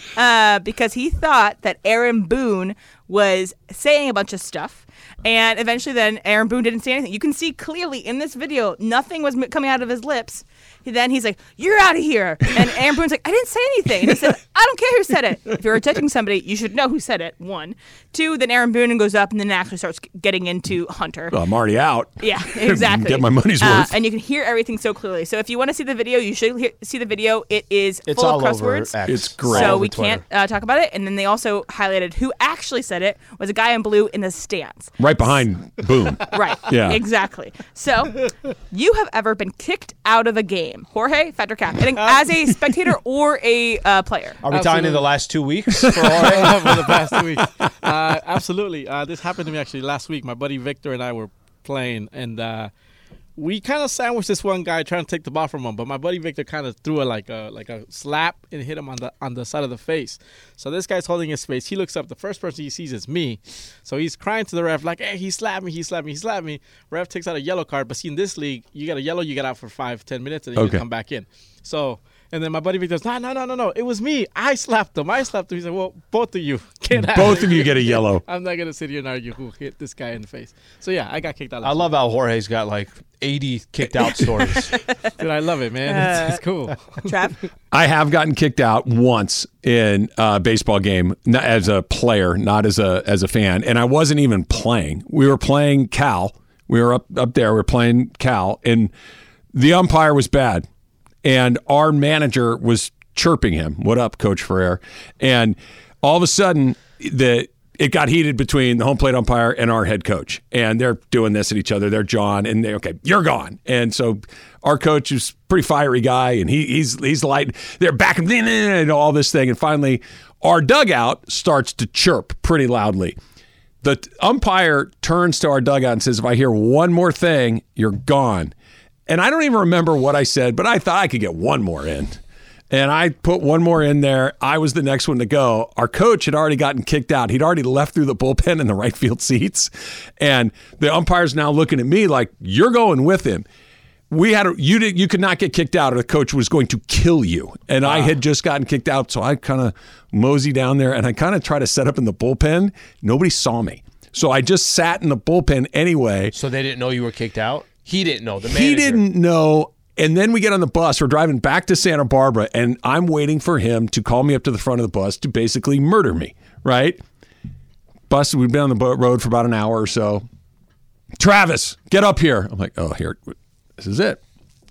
mad because he thought that Aaron Boone was saying a bunch of stuff. And eventually then Aaron Boone didn't say anything. You can see clearly in this video, nothing was coming out of his lips. Then he's like, "You're out of here." And Aaron Boone's like, "I didn't say anything." And he said, "I don't care who said it. If you're rejecting somebody, you should know who said it." 1. 2, then Aaron Boone goes up and then actually starts getting into Hunter. Well, I'm already out. Yeah, exactly. Get my money's worth. And you can hear everything so clearly. So if you want to see the video, you should see the video. It's full of cuss words. It's great. So we can't talk about it. And then they also highlighted who actually said it was a guy in blue in the stands. Right behind Boone. Right. Yeah. Exactly. So you have ever been kicked out of a game, Jorge Fat-Cap, as a spectator or a player? Are we talking in the last 2 weeks? For For the past 2 weeks. Absolutely. This happened to me actually last week. My buddy Victor and I were playing, and we kind of sandwiched this one guy trying to take the ball from him, but my buddy Victor kind of threw like a slap and hit him on the side of the face. So this guy's holding his face. He looks up. The first person he sees is me. So he's crying to the ref like, "Hey, he slapped me, he slapped me, he slapped me." Ref takes out a yellow card, but see, in this league, you got a yellow, you get out for 5-10 minutes, and then you can come back in. So, and then my buddy Victor goes, no, it was me. I slapped him. He's like, well, both of you get out. Both of you get a yellow. I'm not going to sit here and argue who hit this guy in the face. So, yeah, I got kicked out. I love how Jorge's got like 80 kicked out stories. Dude, I love it, man. It's cool. Trav? I have gotten kicked out once in a baseball game as a player, not as a fan, and I wasn't even playing. We were playing Cal. We were up there. We were playing Cal, and the umpire was bad, and our manager was chirping him. "What up, Coach Ferrer?" And all of a sudden, it got heated between the home plate umpire and our head coach, and they're doing this at each other. They're John, and okay, you're gone. And so our coach is a pretty fiery guy, and he's light. They're back and all this thing, and finally, our dugout starts to chirp pretty loudly. The umpire turns to our dugout and says, "If I hear one more thing, you're gone." And I don't even remember what I said, but I thought I could get one more in. And I put one more in there. I was the next one to go. Our coach had already gotten kicked out. He'd already left through the bullpen in the right field seats. And the umpire's now looking at me like, "You're going with him." You could not get kicked out, or the coach was going to kill you. And I had just gotten kicked out, so I kind of mosey down there, and I kind of try to set up in the bullpen. Nobody saw me. So I just sat in the bullpen anyway. So they didn't know you were kicked out? He didn't know. The manager. He didn't know. And then we get on the bus. We're driving back to Santa Barbara, and I'm waiting for him to call me up to the front of the bus to basically murder me, right? We've been on the road for about an hour or so. "Travis, get up here." I'm like, "Oh, here. This is it."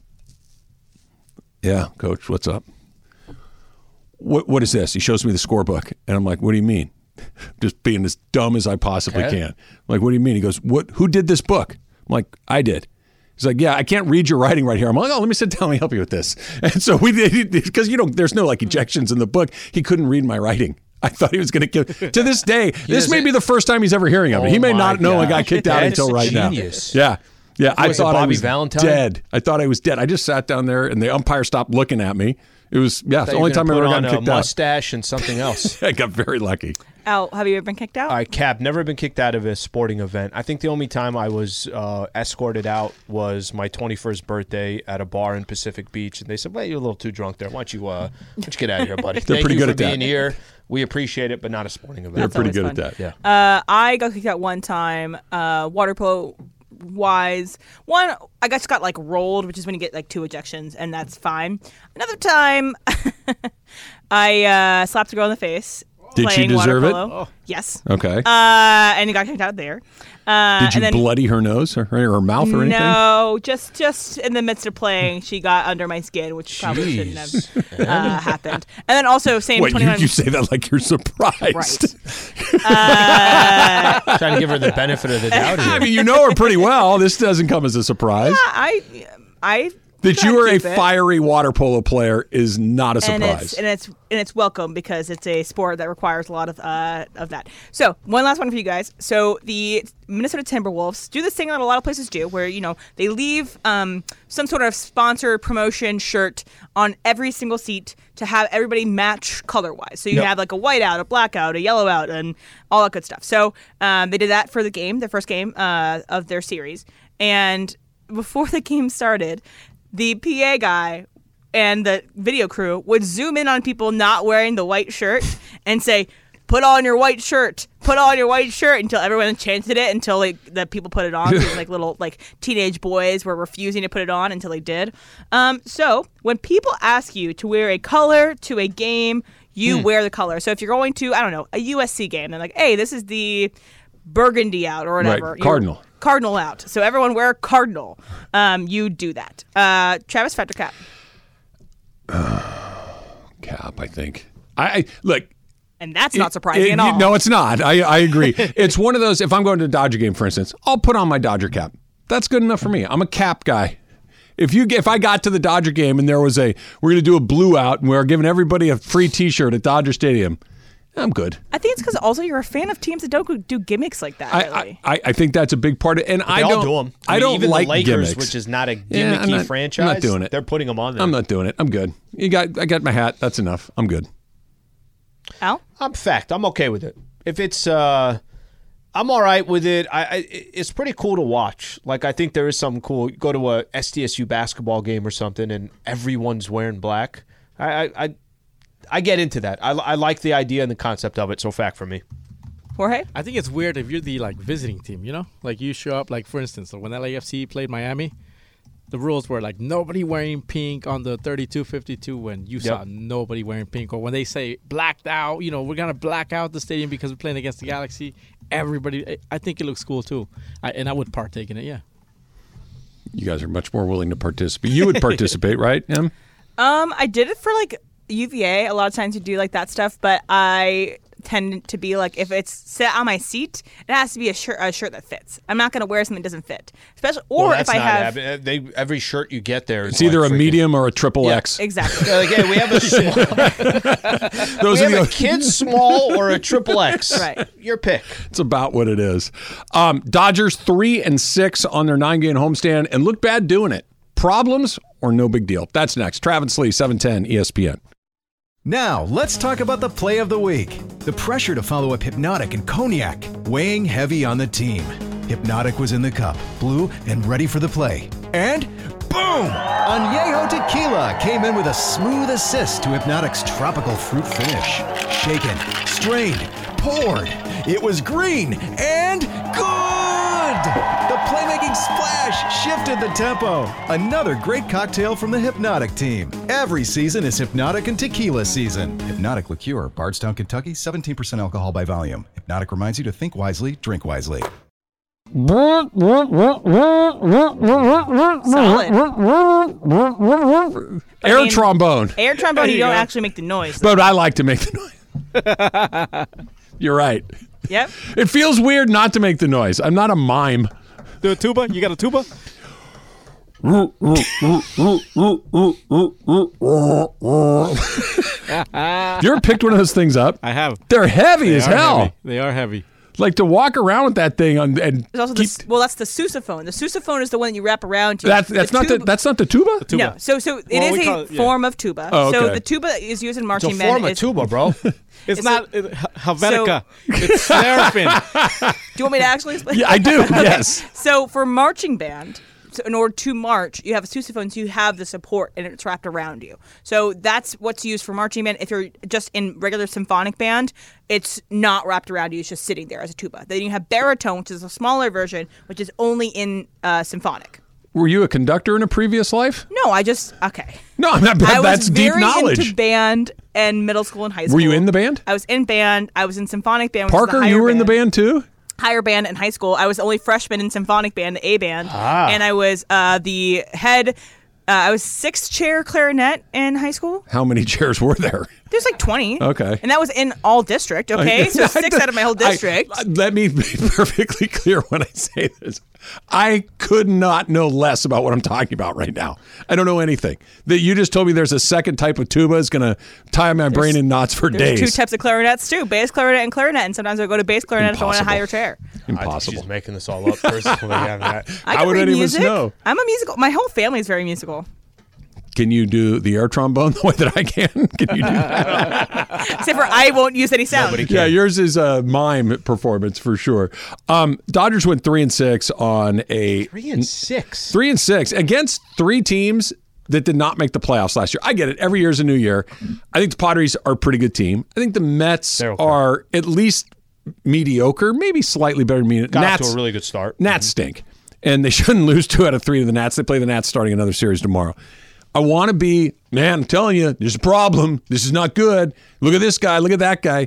"Yeah, Coach, what's up?" What is this? He shows me the scorebook, and I'm like, "What do you mean?" Just being as dumb as I possibly can. I'm like, "What do you mean?" He goes, "Who did this book?" I'm like, "I did." He's like, "Yeah, I can't read your writing right here." I'm like, "Oh, let me sit down. Let me help you with this." And so we did, because there's no like ejections in the book. He couldn't read my writing. I thought he was going to kill. To this day, this may be the first time he's ever hearing of it. He may not know I got kicked out until right genius. now. Yeah. I thought I was Valentine? dead. I thought I was dead. I just sat down there, and the umpire stopped looking at me. It was the only time I ever got kicked out. Mustache and something else. I got very lucky. Al, have you ever been kicked out? All right, Cap, never been kicked out of a sporting event. I think the only time I was escorted out was my 21st birthday at a bar in Pacific Beach, and they said, "Well, you're a little too drunk there. Why don't you get out of here, buddy?" They're pretty good at that. Thank you for being here. We appreciate it, but not a sporting event. They're pretty good fun. at that. Yeah. I got kicked out one time, water polo wise. One, I just got like rolled, which is when you get like 2 ejections, and that's fine. Another time, I slapped a girl in the face. Did she playing deserve water it? polo. Yes. Okay. And he got kicked out there. Did you bloody her nose or her mouth or anything? No, just in the midst of playing, she got under my skin, which probably shouldn't have happened. And then also same. Wait, 21. you say that like you're surprised. Right. Trying to give her the benefit of the doubt here. I mean, you know her pretty well. This doesn't come as a surprise. Yeah, I That you are a keep it. fiery water polo player is not a surprise. And it's welcome because it's a sport that requires a lot of that. So one last one for you guys. So the Minnesota Timberwolves do this thing that a lot of places do, where they leave some sort of sponsor promotion shirt on every single seat to have everybody match color wise. So you have like a white out, a black out, a yellow out, and all that good stuff. So they did that for the first game of their series, and before the game started, the PA guy and the video crew would zoom in on people not wearing the white shirt and say, "Put on your white shirt. Put on your white shirt," until everyone chanted it until the people put it on. Little teenage boys were refusing to put it on until they did. So when people ask you to wear a color to a game, you wear the color. So if you're going to, I don't know, a USC game, they're like, "Hey, this is the burgundy out or whatever." Right. Cardinal out. So everyone wear cardinal. You do that. Travis, Fett, or Cap? Cap, I think. I look. And that's not surprising at all. No, it's not. I agree. It's one of those, if I'm going to a Dodger game, for instance, I'll put on my Dodger cap. That's good enough for me. I'm a cap guy. If I got to the Dodger game and there was we're going to do a blue out and we're giving everybody a free T-shirt at Dodger Stadium, I'm good. I think it's because also you're a fan of teams that don't do gimmicks like that. Really. I think that's a big part of it. And I don't do them. I don't even like the Lakers, gimmicks, which is not a gimmicky franchise. I'm not doing it. They're putting them on there. I'm not doing it. I'm good. I got my hat. That's enough. I'm good. Al? I'm okay with it. If it's I'm all right with it. It's pretty cool to watch. Like, I think there is something cool. You go to a SDSU basketball game or something and everyone's wearing black. I get into that. I like the idea and the concept of it. So fact for me. Jorge? I think it's weird if you're the visiting team, Like you show up, for instance, when LAFC played Miami, the rules were nobody wearing pink on the 32-52 when you saw nobody wearing pink. Or when they say blacked out, we're going to black out the stadium because we're playing against the Galaxy. Everybody, I think it looks cool too. And I would partake in it, yeah. You guys are much more willing to participate. You would participate, right, Em? I did it for UVA. A lot of times you do that stuff, but I tend to be if it's set on my seat, it has to be a shirt that fits. I'm not going to wear something that doesn't fit, especially if I have every shirt you get there. It's either a medium or a triple X. Exactly. We have a small. We have a kid small or a triple X. Right. Your pick. It's about what it is. Dodgers 3-6 on their 9-game homestand and look bad doing it. Problems or no big deal? That's next. Travis Lee, 710 ESPN. Now, let's talk about the play of the week. The pressure to follow up Hypnotic and Cognac, weighing heavy on the team. Hypnotic was in the cup, blue, and ready for the play. And boom! Añejo Tequila came in with a smooth assist to Hypnotic's tropical fruit finish. Shaken, strained, poured. It was green and good! The playmaking splash shifted the tempo. Another great cocktail from the Hypnotic team. Every season is Hypnotic and Tequila season. Hypnotic Liqueur, Bardstown, Kentucky, 17% alcohol by volume. Hypnotic reminds you to think wisely, drink wisely. Solid. Air trombone. Air trombone, you don't actually make the noise. But I like to make the noise. You're right. Yep. It feels weird not to make the noise. I'm not a mime. Do a tuba? You got a tuba? You ever picked one of those things up? I have. They're heavy as hell. Heavy. They are heavy. Like to walk around with that thing and There's also that's the sousaphone. The sousaphone is the one that you wrap around you. That's not the tuba? No, so it is a form of tuba. Oh, okay. So the tuba is used in marching band. It's a form of tuba, bro. It's not Helvetica. It's Seraphim. Do you want me to actually explain? Yeah, I do. Yes. So for marching band, so in order to march, you have a sousaphone, so you have the support, and it's wrapped around you. So that's what's used for marching band. If you're just in regular symphonic band, it's not wrapped around you. It's just sitting there as a tuba. Then you have baritone, which is a smaller version, which is only in symphonic. Were you a conductor in a previous life? No, okay. No, that's deep knowledge. I was very into band in middle school and high school. Were you in the band? I was in band. I was in symphonic band. Parker, you were in the band too? Higher band in high school. I was the only freshman in symphonic band, the A band. And I was the head. I was 6th chair clarinet in high school. How many chairs were there? There's like 20. Okay. And that was in all district, okay? So 6 out of my whole district. Let me be perfectly clear when I say this. I could not know less about what I'm talking about right now. I don't know anything. That you just told me there's a second type of tuba is going to tie my brain in knots for days. There's 2 types of clarinets too, bass clarinet and clarinet. And sometimes I go to bass clarinet if I want a higher chair. Impossible. She's making this all up personally. How would any of us know? I'm a musical. My whole family is very musical. Can you do the air trombone the way that I can? Can you do that? Except for I won't use any sound. Yeah, yours is a mime performance for sure. Dodgers went 3-6 on a 3-6. 3-6 against 3 teams that did not make the playoffs last year. I get it. Every year is a new year. I think the Padres are a pretty good team. I think the Mets are at least mediocre, maybe slightly better than me. Got to a really good start. Nats stink, and they shouldn't lose 2 out of 3 to the Nats. They play the Nats starting another series tomorrow. I want to be, man, I'm telling you, there's a problem. This is not good. Look at this guy. Look at that guy.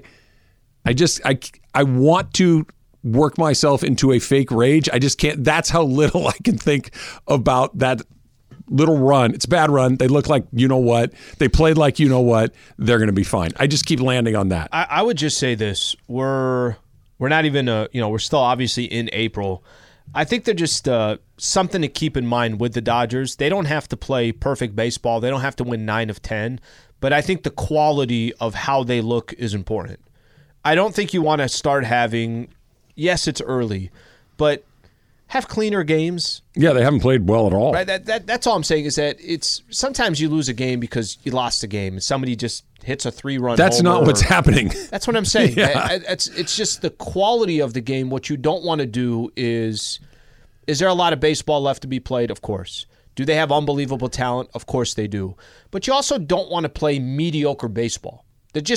I want to work myself into a fake rage. I just can't. That's how little I can think about that little run. It's a bad run. They look like you know what. They played like you know what. They're going to be fine. I just keep landing on that. I would just say this. We're not even, we're still obviously in April. I think they're just something to keep in mind with the Dodgers. They don't have to play perfect baseball. They don't have to win 9 of 10. But I think the quality of how they look is important. I don't think you want to start having, yes, it's early, but have cleaner games. Yeah, they haven't played well at all. Right. That's all I'm saying is that it's sometimes you lose a game because you lost a game and somebody just hits a 3-run. That's homer. not what's happening. That's what I'm saying. Yeah. It's just the quality of the game. What you don't want to do is there a lot of baseball left to be played? Of course. Do they have unbelievable talent? Of course they do. But you also don't want to play mediocre baseball.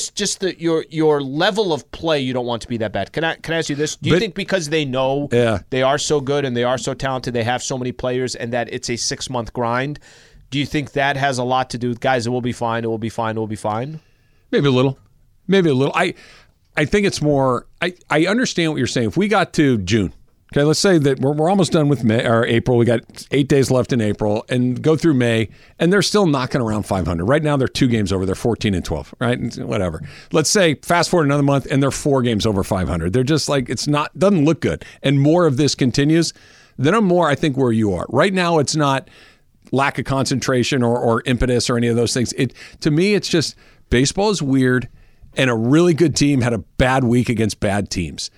Your level of play, you don't want to be that bad. Can I ask you this? Do you think because they know they are so good and they are so talented, they have so many players, and that it's a 6-month grind? Do you think that has a lot to do with, guys, it will be fine, it will be fine, it will be fine? Maybe a little. I think it's more, I understand what you're saying. If we got to June, okay, let's say that we're almost done with May or April. We got 8 days left in April, and go through May, and they're still knocking around 500. Right now, they're 2 games over. They're 14-12, right? Whatever. Let's say fast forward another month, and they're 4 games over 500. They're just like doesn't look good. And more of this continues. Then I'm more, I think, where you are right now. It's not lack of concentration or impetus or any of those things. To me, it's just baseball is weird, and a really good team had a bad week against bad teams.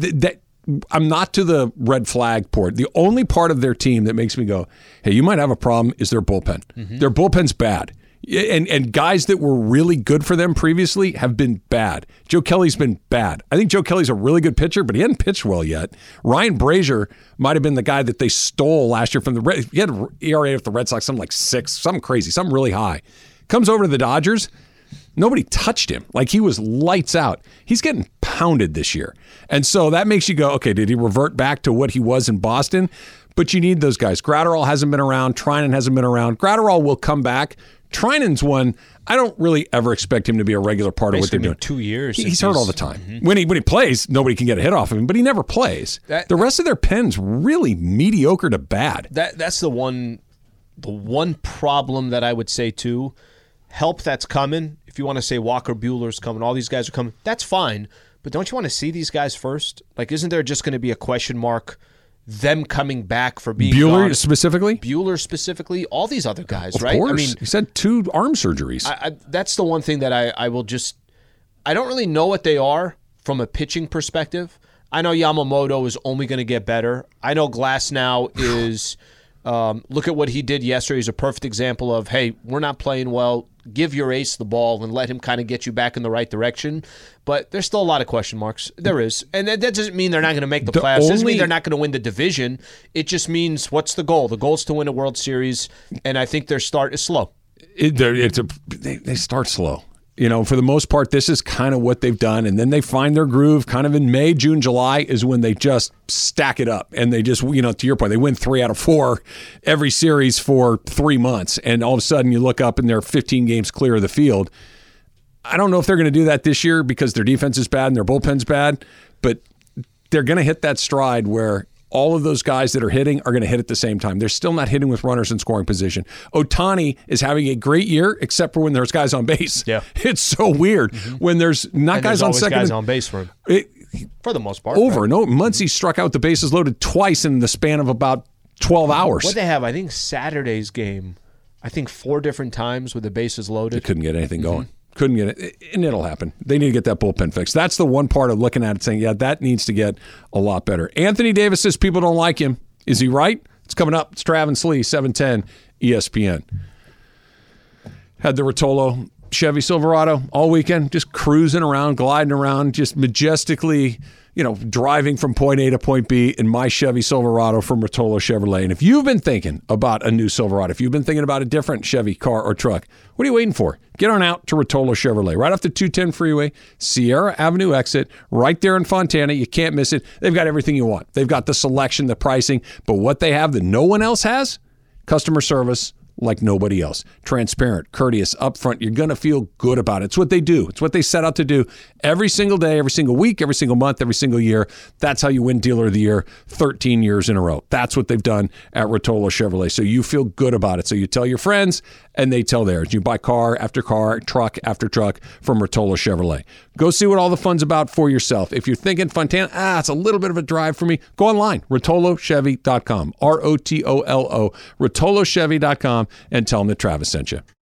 I'm not to the red flag part. The only part of their team that makes me go, hey, you might have a problem is their bullpen. Mm-hmm. Their bullpen's bad. And guys that were really good for them previously have been bad. Joe Kelly's been bad. I think Joe Kelly's a really good pitcher, but he hadn't pitched well yet. Ryan Brazier might have been the guy that they stole last year from the Red. He had an ERA with the Red Sox, something like 6, something crazy, something really high. Comes over to the Dodgers. Nobody touched him. Like, he was lights out. He's getting pounded this year. And so that makes you go, okay, did he revert back to what he was in Boston? But you need those guys. Gratterall hasn't been around. Trinan hasn't been around. Gratterall will come back. Trinan's one, I don't really ever expect him to be a regular part of what they're doing. 2 years. He's hurt all the time. Mm-hmm. When he plays, nobody can get a hit off of him, but he never plays. The rest of their pen's really mediocre to bad. That's the one problem that I would say, too. Help that's coming. If you want to say Walker Buehler's coming, all these guys are coming, that's fine. But don't you want to see these guys first? Like, isn't there just going to be a question mark, them coming back for being Buehler specifically? Buehler specifically? All these other guys, of right? Course. I mean, he said 2 arm surgeries. That's the one thing that I will just – I don't really know what they are from a pitching perspective. I know Yamamoto is only going to get better. I know Glasnow is look at what he did yesterday. He's a perfect example of, hey, we're not playing well. Give your ace the ball and let him kind of get you back in the right direction. But there's still a lot of question marks. There is. And that doesn't mean they're not going to make the playoffs. It doesn't mean they're not going to win the division. It just means, what's the goal? The goal is to win a World Series, and I think their start is slow. They start slow. You know, for the most part, this is kind of what they've done. And then they find their groove kind of in May, June, July is when they just stack it up. And they just, you know, to your point, they win 3 out of 4 every series for 3 months. And all of a sudden you look up and they're 15 games clear of the field. I don't know if they're going to do that this year because their defense is bad and their bullpen's bad, but they're going to hit that stride where all of those guys that are hitting are going to hit at the same time. They're still not hitting with runners in scoring position. Ohtani is having a great year, except for when there's guys on base. Yeah. It's so weird when there's not guys on second. Guys on base for him. For the most part. Over. Right? No, Muncy struck out the bases loaded twice in the span of about 12 hours. What they have, I think Saturday's game, 4 different times with the bases loaded. They couldn't get anything going. Couldn't get it, and it'll happen. They need to get that bullpen fixed. That's the one part of looking at it saying, yeah, that needs to get a lot better. Anthony Davis says people don't like him. Is he right? It's coming up. It's Travis Lee, 710 ESPN. Had the Rotolo Chevy Silverado all weekend, just cruising around, gliding around, just majestically, you know, driving from point A to point B in my Chevy Silverado from Rotolo Chevrolet. And if you've been thinking about a new Silverado, if you've been thinking about a different Chevy car or truck, what are you waiting for? Get on out to Rotolo Chevrolet, right off the 210 freeway, Sierra Avenue exit, right there in Fontana. You can't miss it. They've got everything you want. They've got the selection, the pricing, but what they have that no one else has, customer service like nobody else. Transparent, courteous, upfront. You're going to feel good about it. It's what they do. It's what they set out to do every single day, every single week, every single month, every single year. That's how you win Dealer of the Year 13 years in a row. That's what they've done at Rotolo Chevrolet. So you feel good about it. So you tell your friends and they tell theirs. You buy car after car, truck after truck from Rotolo Chevrolet. Go see what all the fun's about for yourself. If you're thinking Fontana, it's a little bit of a drive for me, go online, rotolochevy.com, ROTOLO, rotolochevy.com, and tell them that Travis sent you.